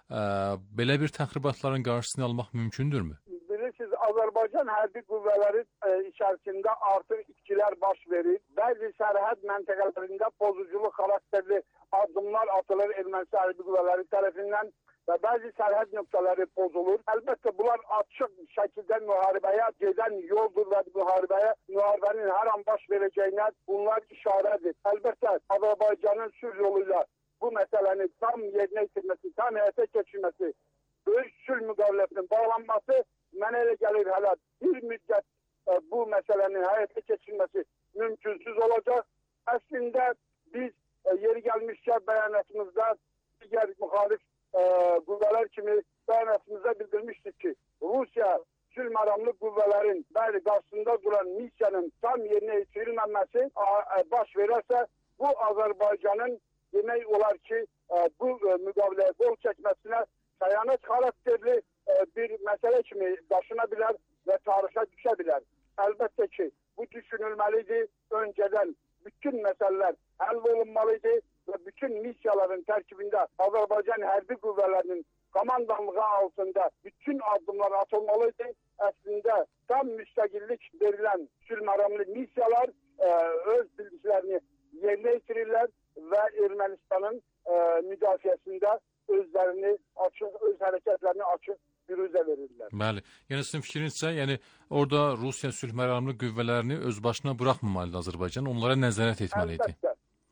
belə bir təxribatların qarşısını almaq mümkündürmü? Bilirsiniz, Azərbaycan hərbi qüvvələri içərisində artıq itkilər baş verir. Bəzi sərhəd məntəqələrində pozuculuq xarakterli addımlar atılır Ermənistan hərbi qüvvələri tərəfindən və bəzi sərhəd nöqtələri pozulur. Əlbəttə, bunlar açıq şəkildə müharibəyə gedən yoldur və müharibənin hər an baş verəcəyinə bunlar işarədir. Əlbəttə, Azərbaycanın sülh yolu ilə bu məsələni tam yerinə yetirməsi, tam həyata keçirməsi, böyük sülh müqaviləsinin bağlanması mənə elə gəlir hələ bir müddət bu məsələnin həyata keçirməsi mümkünsüz olacaq. Əslində biz yeri gəlmişkən bəyanatımızda digər müxalif qüvvələr kimi bəyanatımızda bildirmişdik ki, Rusiya sülhməramlı qüvvələrin bəli qarşısında duran missiyanın tam yerinə yetirilməməsi baş verərsə, bu Azərbaycanın demək olar ki, bu müqaviləyə qol çəkməsinə xəyanət xarakterli bir məsələ kimi daşına bilər və tarixə düşə bilər. Əlbəttə ki, bu düşünülməlidir. Öncədən bütün məsələlər həll olunmalıdır və bütün missiyaların tərkibində Azərbaycan hərbi qüvvələrinin komandanlığı altında bütün addımlar atılmalıdır. Əslində tam müstəqillik verilən sülhməramlı missiyalar öz bildiklərini yerinə yetirirlər və Ermənistanın müdafiəsində özlərini açıq, öz hərəkətlərini açıq büruzə verirlər. Bəli. Yəni sizin fikrinizcə, yəni orada Rusiya sülhməramlı qüvvələrini öz başına buraxmamalıdır Azərbaycan, onlara nəzarət etməlidir. Əlbəttə.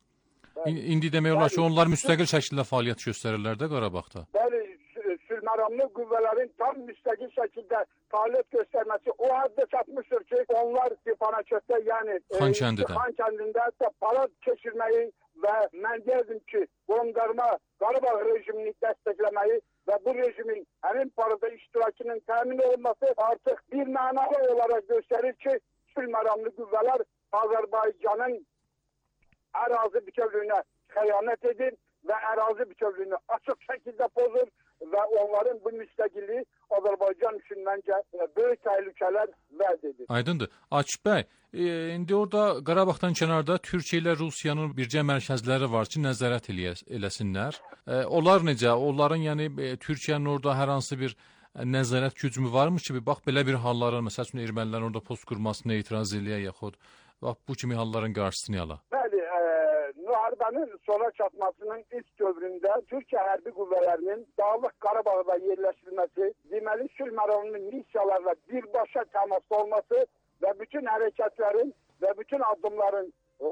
İndi demək olar ki, onlar müstəqil şəkildə fəaliyyət göstərirlər də Qarabağda. Bəli, sülhməramlı qüvvələrin tam müstəqil şəkildə fəaliyyət göstərməsi o həddə çatmışdır ki, onlar Stepanakert, yəni Xankəndidə parad keçirməyi və mən deyirdim ki, qondarma Qarabağ rejimini dəstəkləməyi və bu rejimin həmin parada iştirakının təmin olunması artıq bir mənalı olaraq göstərir ki, sülhməramlı qüvvələr Azərbaycanın ərazi bütövlüyünə xəyanət edir və ərazi bütövlüyünü açıq şəkildə pozur və onların bu müstəqilliyi Azərbaycan üçün məncə böyük təhlükələr vəd edir. Aydındır. Akif bəy, indi orada Qarabağdan kənarda Türkiyə ilə Rusiyanın bircə mərkəzləri var ki, nəzarət eləsinlər. Onlar necə? Onların yəni Türkiyənin orada hər hansı bir nəzarət gücü varmı ki, bax belə bir halların, məsəl üçün ermənilərin orada post qurmasına etiraz eləyə yaxud bax bu kimi halların qarşısını ala. Bəli, müharibənin sona çatmasının ilk dövründə Türkiyə hərbi qüvvələrinin Dağlıq Qarabağda yerləşdirilməsi, deməli sülh məramının missiyalarla birbaşa təmasda olması və bütün hərəkətlərin və bütün addımların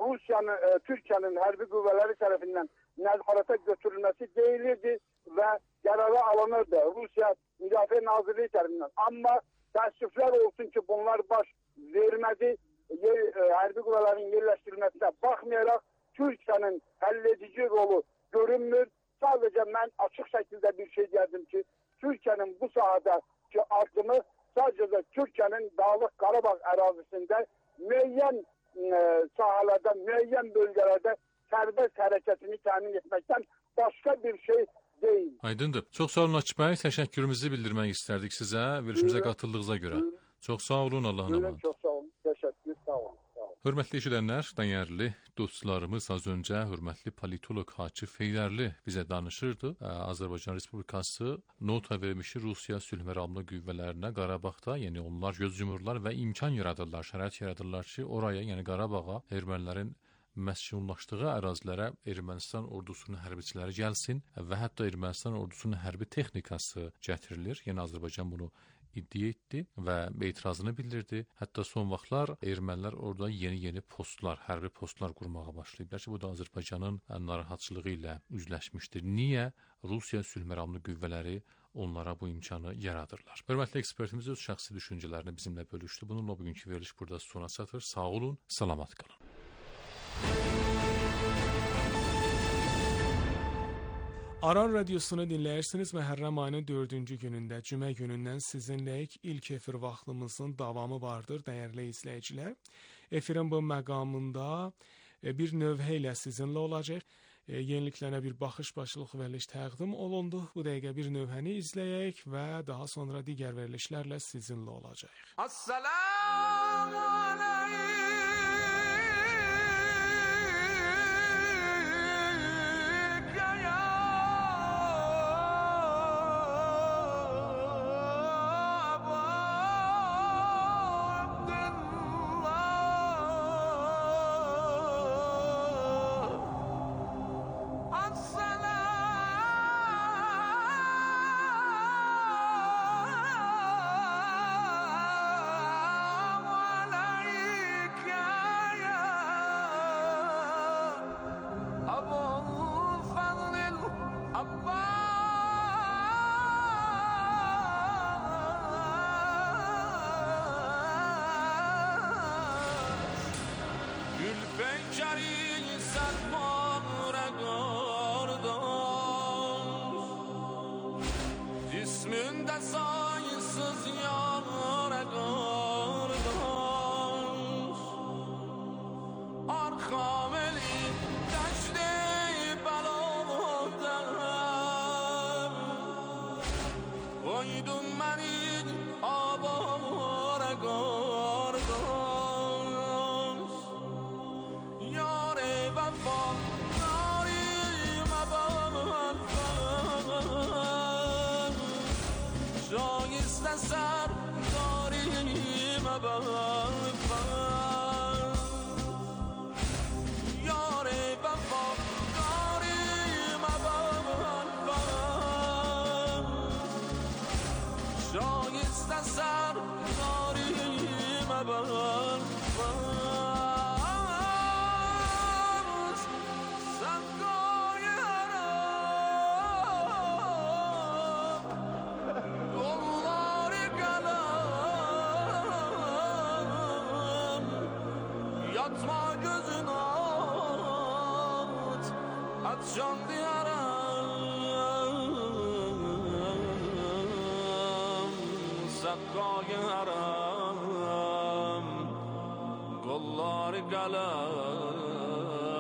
Türkiyənin hərbi qüvvələri tərəfindən nəzarətə götürülməsi deyilirdi və qərara alınırdı Rusiya Müdafiə Nazirliyi tərəfindən. Amma təəssüflər olsun ki, bunlar baş vermədi. Hərbi qüvvələrin yerləşdirilməsinə baxmayaraq Türkiyənin həlledici rolu görünmür. Sadəcə mən açıq şəkildə bir şey deyərdim ki, Türkiyənin bu sahədəki addımı sadəcə Türkiyənin Dağlıq Qarabağ ərazisində müəyyən sahələrdə, müəyyən bölgələrdə sərbəst hərəkətini təmin etməkdən başqa bir şey deyil. Aydındır. Çox sağ olun Akif bəy, təşəkkürümüzü bildirmək istərdik sizə, verilişimizə qatıldığınıza görə. Çox sağ olun, Allahın amanı. Çox sağ olun, təşəkkür, sağ olun. Hörmətli eşidənlər, dəyərli dostlarımız, az öncə hörmətli politolog Akif Heydərli bizə danışırdı. Azərbaycan Respublikası nota vermişi Rusiya sülh məramlı qüvvələrinə Qarabağda, yəni onlar göz yumurlar və imkan yaradırlar, şərait yaradırlar ki, oraya, yəni Qarabağa ermənilərin məskunlaşdığı ərazilərə Ermənistan ordusunun hərbiçiləri gəlsin və hətta Ermənistan ordusunun hərbi texnikası gətirilir. Yəni Azərbaycan bunu iddia etdi və etirazını bildirdi. Hətta son vaxtlar ermənilər orada yeni postlar, hərbi postlar qurmağa başlayıblar ki, bu da Azərbaycanın narahatçılığı ilə üzləşmişdir. Niyə Rusiya sülh məramlı qüvvələri onlara bu imkanı yaradırlar? Hörmətli ekspertimiz öz şəxsi düşüncələrini bizimlə bölüşdü. Bununla bugünkü veriliş burada sona çatır. Sağ olun, salamat qalın. Aran Radiosunu dinləyirsiniz. Məhərrəm ayının 4-cü günündə, cümə günündən sizinləyik. İlk efir vaxtımızın davamı vardır, dəyərli izləyicilər. Efirin bu məqamında bir növhə ilə sizinlə olacaq. Yeniliklərə bir baxış başlıq veriliş təqdim olundu. Bu dəqiqə bir növhəni izləyək və daha sonra digər verilişlərlə sizinlə olacaq. Assalamu aleykum.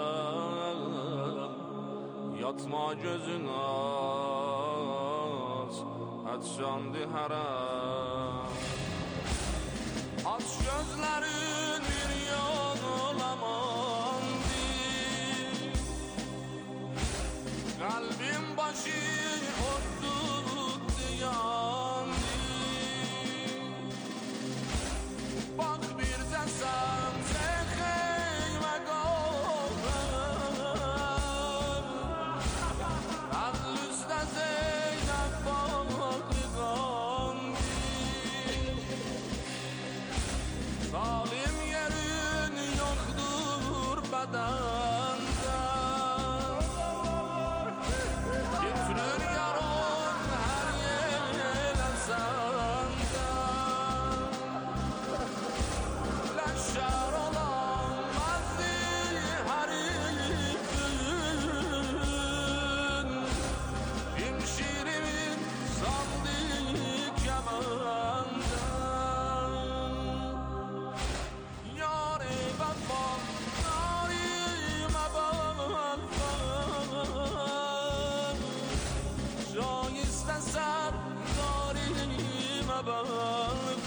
Yatma gözün aç, Açandı haram Aç gözlerin bir yolamadı Kalbim başı ordu yandı Bak bir de sen çekeyme kalbim Al-üstte Zeynep bakı kandı Zalim yerin yoktur bedende Getirir yarın her yere sende Leşer olan mezdi herifin Hemşirimin sandı kemende Yâre vefa, yârime vefa Şayiste sen yârime vefa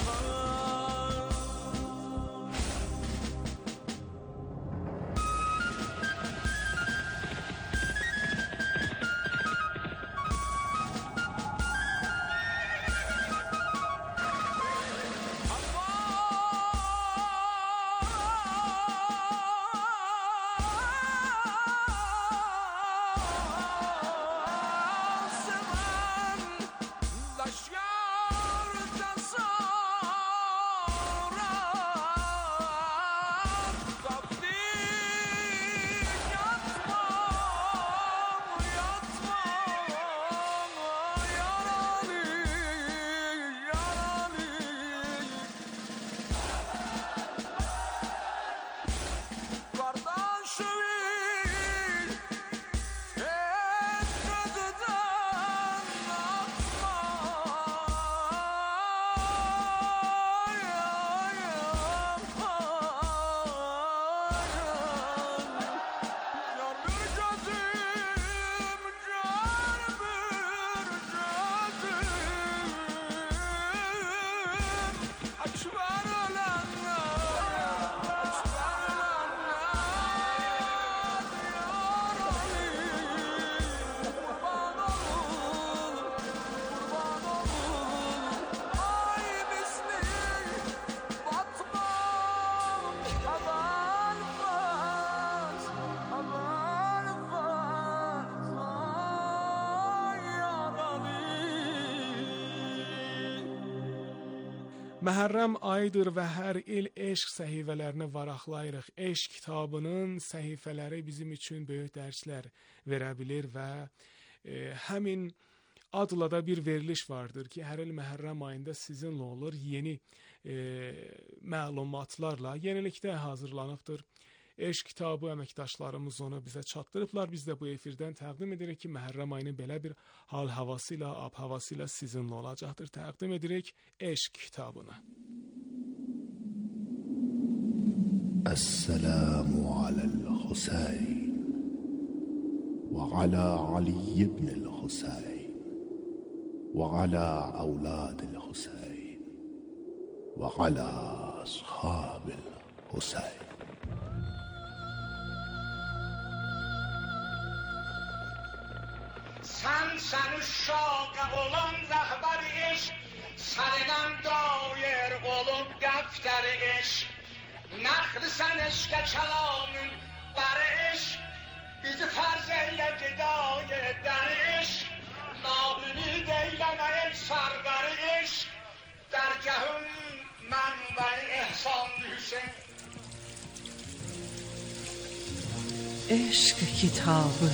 Məhərrəm aydır və hər il eşq səhifələrini varaqlayırıq. Eşq kitabının səhifələri bizim üçün böyük dərslər verə bilir və həmin adla da bir veriliş vardır ki, hər il Məhərrəm ayında sizinlə olur. Yeni məlumatlarla yenilikdə hazırlanıbdır. Eşq kitabı əməkdaşlarımız onu bizə çatdırıblar. Biz də bu efirdən təqdim edirik ki, Məhərrəm ayını belə bir hal-havası ilə, ab-havası ilə sizinlə olacaqdır. Təqdim edirik Eşq kitabını. Əs-sələmu aləl-Husayn və alə Ali ibn-l-Husayn və alə əvladil-Husayn və alə ashabil-Husayn. Sen uşağı olan rəhbər eşq Səndən dair olub dəftər eşq Nəxli sən eşqə kəlamın bər eşq Bizi fərz eylə gedaya eder eşq Nabünid eyləmə ey sərvər eşq Dərgəhün mənbəri ehsan Hüseyin Eşq kitabı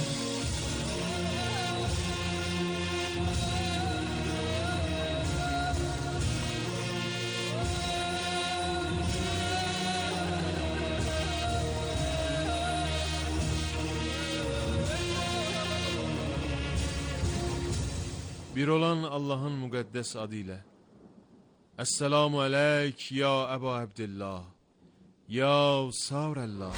Bir olan Allah'ın müqəddəs adı ilə Əssəlamu əleyk ya Əba Əbdillah Ya Savrəllah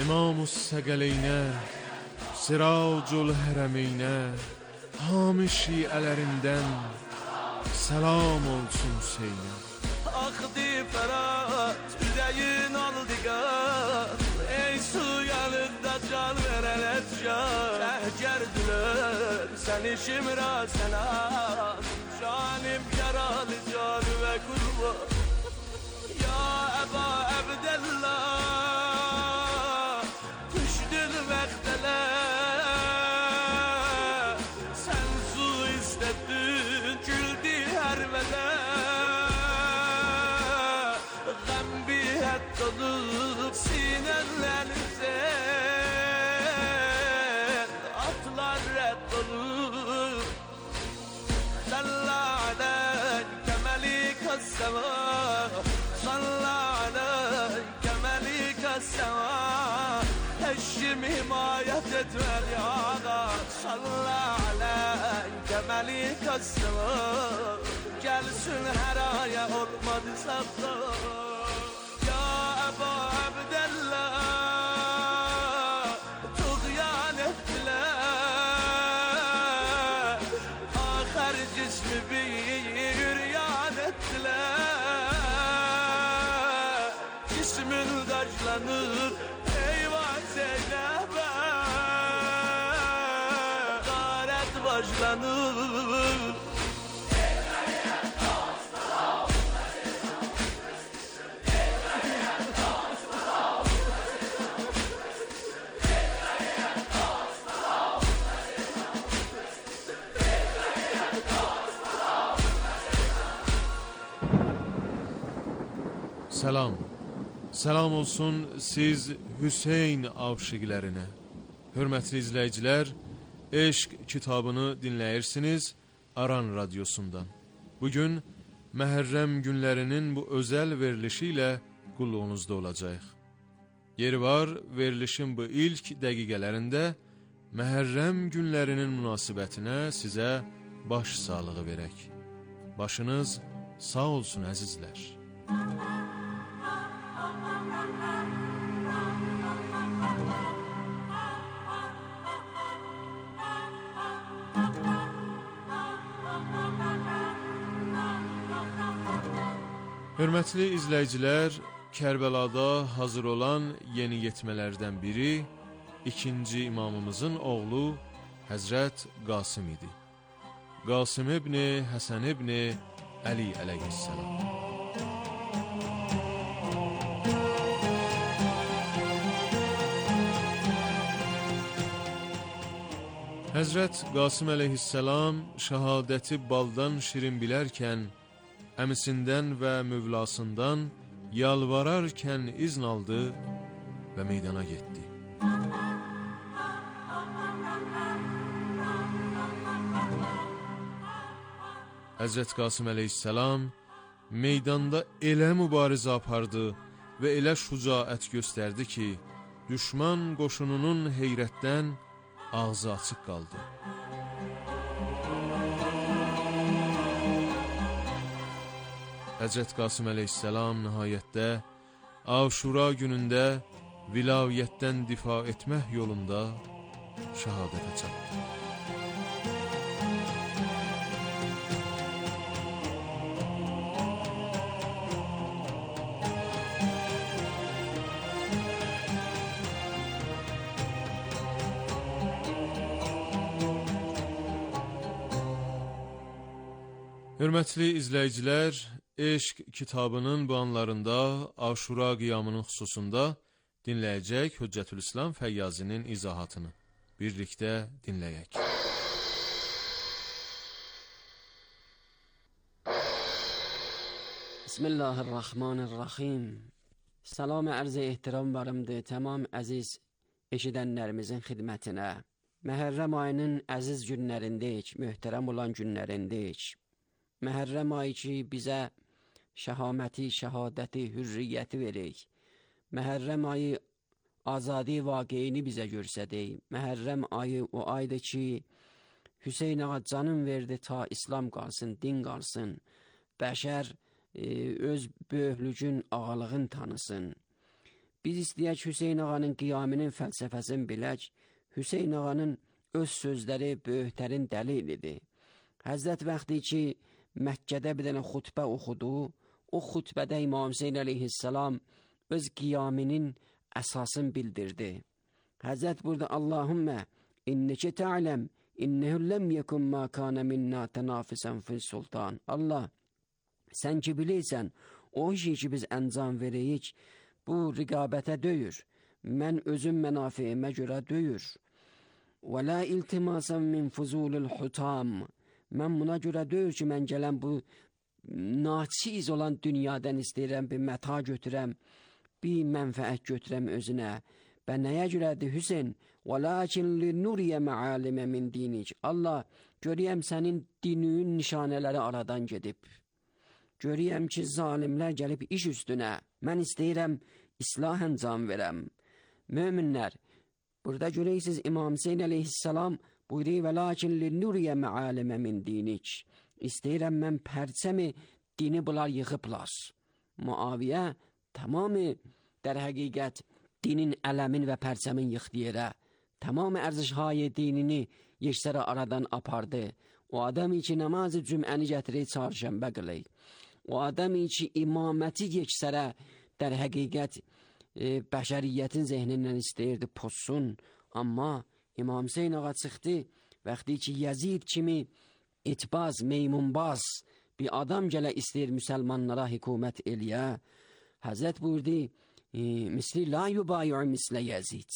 İmamus Səqələynə, Siracul Hərəmeynə, Hami şiələrindən səlam olsun Hüseynə. Axdı fərat, ürəyin aldı qat, ey su yanında can verənət can. Şəhgərdülər səni şimra sənat, canim yaralı canı və qurban. Ya Əba Əbdəllah, düşdün məqtələ, sən su istədin, güldü hər mələ. Dolup sinenlerinize atlar red olup Salla aleyke melike sema, Salla aleyke melike sema, Eşim himayet etmeli ağa. Salla aleyke melike sema, gelsin her aya olmadı sabda. Əba Əbdəllah, tuğyan etdilər, axər cismi bir yan etdilər. Cismin daşlanır, eyvah Zeynəbə, qarət başlanır. Salam. Salam olsun siz Hüseyn aşiqlərinə. Hörmətli izləyicilər, Eşq kitabını dinləyirsiniz Aran radiosundan. Bugün Məhərrəm günlərinin bu özəl verilişi ilə qulluğunuzda olacaq. Yeri var, verilişin bu ilk dəqiqələrində Məhərrəm günlərinin münasibətinə sizə baş sağlığı verək. Başınız sağ olsun əzizlər. Hörmətli izləyicilər, Kərbəlada hazır olan yeni yetmələrdən biri ikinci imamımızın oğlu Həzrət Qasım idi. Qasım ibn Həsən ibn Əli əleyhissalam. Həzrət Qasım əleyhissalam şəhadəti baldan şirin bilərkən, əmisindən və mövlasından yalvararkən izn aldı və meydana getdi. Həzrət Qasım əleyhissalam meydanda elə mübarizə apardı və elə şücaət göstərdi ki, düşman qoşununun heyrətdən ağzı açıq qaldı. Həzrət Qasım əleyhissalam nəhayətdə Aşura günündə vilayiyyətdən difa etmək yolunda şəhadətə çatdı. Hörmətli izləyicilər, Eşq kitabının bu anlarında Aşura qiyamının xüsusunda dinləyəcək Hüccətülislam Fəyyazinin izahatını. Birlikdə dinləyək. Bismillahirrahmanirrahim. Salam ərz ehtiram varımdır tamam əziz eşidənlərimizin xidmətinə. Məhərrəm ayının əziz günlərindəyik, möhtərəm olan günlərindəyik. Məhərrəm ayı ki, bizə şəhaməti, şəhadəti, hürriyyəti verək. Məhərrəm ayı azadi vaqeyini bizə görsədək. Məhərrəm ayı o aydır ki, Hüseyn ağa canın verdi ta İslam qalsın, din qalsın. Bəşər öz böyüklüğün, ağalığın tanısın. Biz istəyək Hüseyn ağanın qiyamının fəlsəfəsini bilək. Hüseyn ağanın öz sözləri böyüklərin dəlilidir. Həzrət vaxtı ki, Məkkədə bir dənə xutbə oxudu, o xutbədə İmam Hüseyn əleyhissalam öz qiyamının əsasını bildirdi. Həzrət burada Allahümmə innəkə tə'ləm innəhu ləm yekun ma kana minna tənafisən fil sultan. Allah, sən ki bilirsən, o işi ki biz əncam verəyik, bu rəqabətə döyür. Mən özüm mənafiyimə görə döyür. Və la iltimasən min fuzulul hutam. Mən buna görə döyür ki, mən gələn bu naçiz olan dünyadan istəyirəm, bir məta götürəm, bir mənfəət götürəm özünə. Və nəyə görədir Hüseyn? وَلَاكِنْ لِنُرِيَ مَعَالِمَ مِنْ دِينِكِ Allah, görəyəm sənin dininin nişanələri aradan gedib. Görəyəm ki, zalimlər gəlib iş üstünə. Mən istəyirəm, islah əncam verəm. Möminlər, burada görəyirsiniz İmam Hüseyn əleyhissalam buyuruyor وَلَاكِنْ لِنُرِيَ مَعَالِمَ مِنْ دِينِكِ İstəyirəm mən pərçəmi dini bunlar yıxıblar. Muaviyə tamamı در həqiqət dinin ələmin və pərçəmin yıxdı yerə. Tamamı ərzişhay dinini yeşsərə aradan apardı. O adamı ki namazı cüməni gətirək çarşənbə qılay. O adamı ki imaməti yeşsərə در həqiqət bəşəriyyətin zehnindən istəyirdi pozsun. Amma İmam Hüseyn ağa çıxdı. Vaxtı ki Yazid kimi itbaz, meymunbaz bir adam gələ istəyir müsəlmanlara hükümət eləyə. Həzrət buyurdu, misli la yubayu mislə Yazid.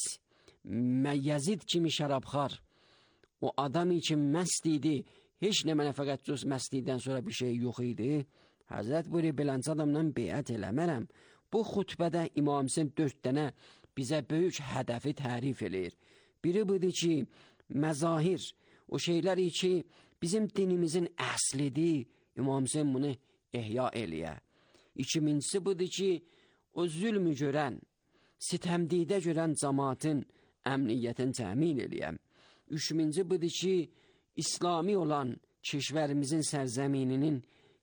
Yazid kimi şərabxar, o adam için məst idi, heç nə mənə fəqət cüz məstlikdən sonra bir şey yox idi. Həzrət buyurdu, belənc adamla beyət eləmərəm. Bu xutbədə İmam Hüseyn 4 dənə bizə böyük hədəfi tərif edir. Biri budur ki, məzahir, o şeyləri ki, bizim dinimizin əslidir, İmam Hüseyn bunu ehya eləyə. İkincisi budur ki, o zülmü görən, sitəmdidə görən cəmaatın əmniyyətini təmin eləyəm. Üçüncü budur ki, İslami olan keşvərimizin sərzəmininin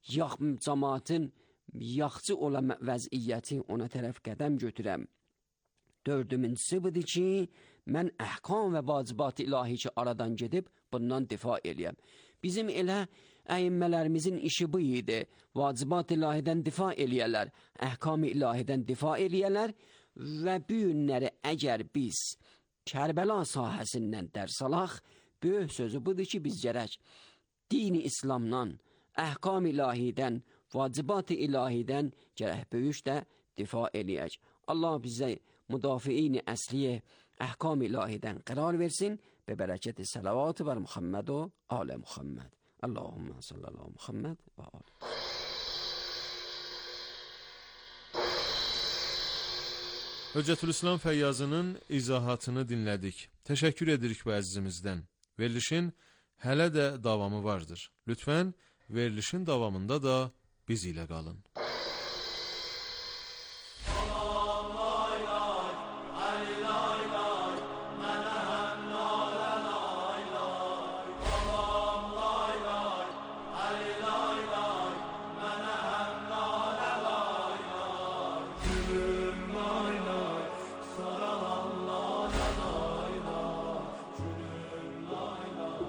cəmaatın yaxçı olan vəziyyəti ona tərəf qədəm götürəm. Dördüncüsü budur ki, mən əhkam və vacibat ilahi ki aradan gedib bundan difa eləyəm. Bizim elə əyimmələrimizin işi bu idi. Vacibat ilahidən difa eləyərlər, əhkam-ı ilahidən difa eləyərlər və bu günləri əgər biz Kərbəla sahəsindən dərs alaq, böyük sözü budur ki, biz gərək dini İslamdan, əhkam ilahidən, vacibat-ı ilahidən gərək böyük də difa eləyək. Allah bizə müdafiini əsliyə əhkam ilahidən qərar versin və bərəkəti salavat və Muhammed və alə Muhammed. Allahümmə sallallahu Muhammed və alə. Hüccətülislam Fəyyazının izahatını dinlədik. Təşəkkür edirik bu əzizimizdən. Verilişin hələ də davamı vardır. Lütfən verilişin davamında da biz ilə qalın.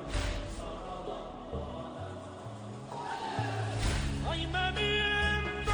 Ay mənim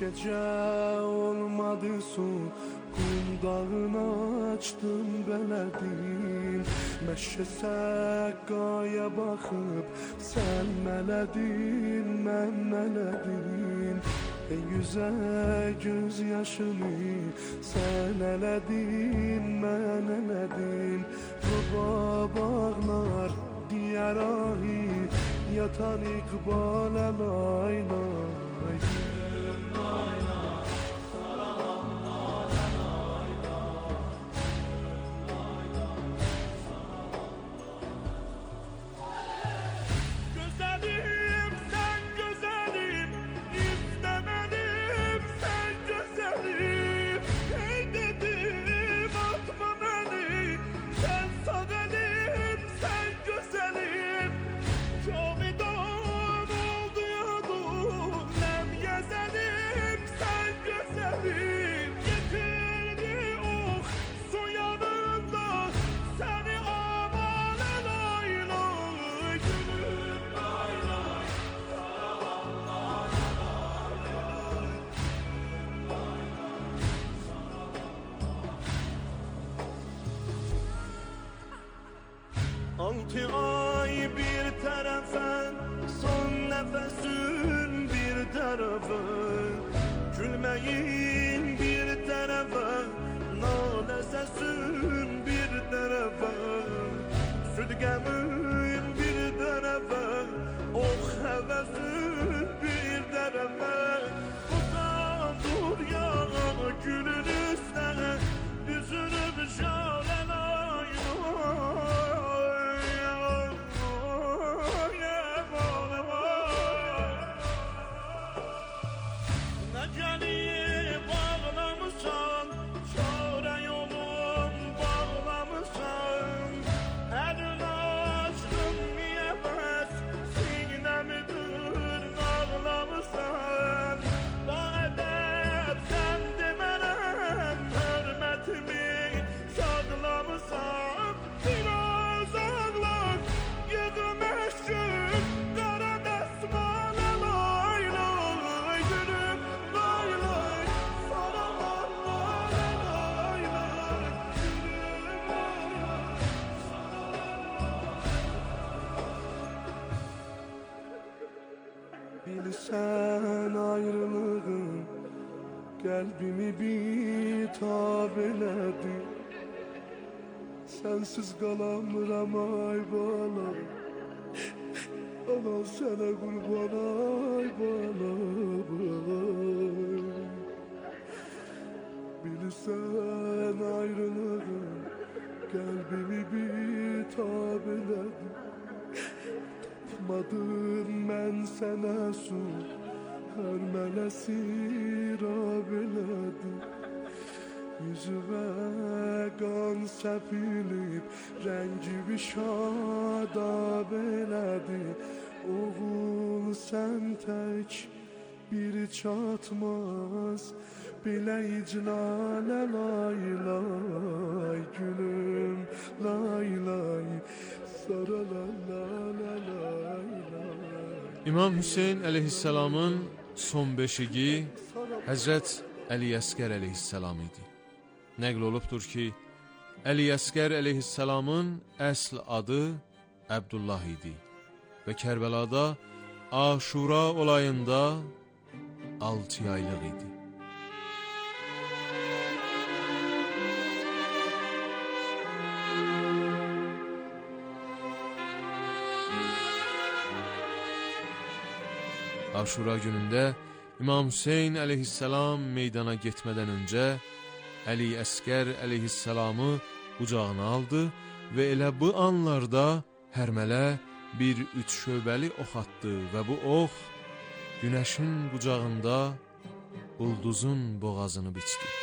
gece olmadı su, kum dağını açdım beledin. Meşe Səqqaya baxıb sən mələdin, mən mələdim. Ey yüzə göz yaşını sən elədin, mən elədim. Baba bağlar diyar ahi, yatan iqbal lay lay. Altı ay bir tarafa, son nefesin bir tarafa. Gülmeyin bir tarafa, nane sesin bir tarafa. Südgemin bir tarafa, oh hevesin bir tarafa. Uzak dur ya gülün üstüne, düzünüp şalen ayna. Bilsen ayrılığın kalbimi bitap eledi. Sensiz kalamıram ay bala, ana sana kurban ay bala. Bilsen ayrılığın kalbimi bitap eledi. Tapmadım mən sənə su, hər mələsi rab elədi. Yüzüvə qan səpilib, rəngi şadab elədi. Oğul sən tək bir çatmaz, belə iclalə lay lay. Gülüm lay lay, İmam Hüseyn əleyhissalamın son beşiği Həzrət Əli Əsgər əleyhissalam idi. Nəql olubdur ki, Əli Əsgər əleyhissalamın əsl adı Əbdullah idi və Kərbəlada Aşura olayında 6 aylıq idi. Aşura günündə İmam Hüseyn əleyhissalam meydana getmədən öncə Əli Əsgər əleyhissalamı qucağına aldı və elə bu anlarda hərmələ bir 3 şöbəli ox atdı və bu ox günəşin qucağında ulduzun boğazını biçdi.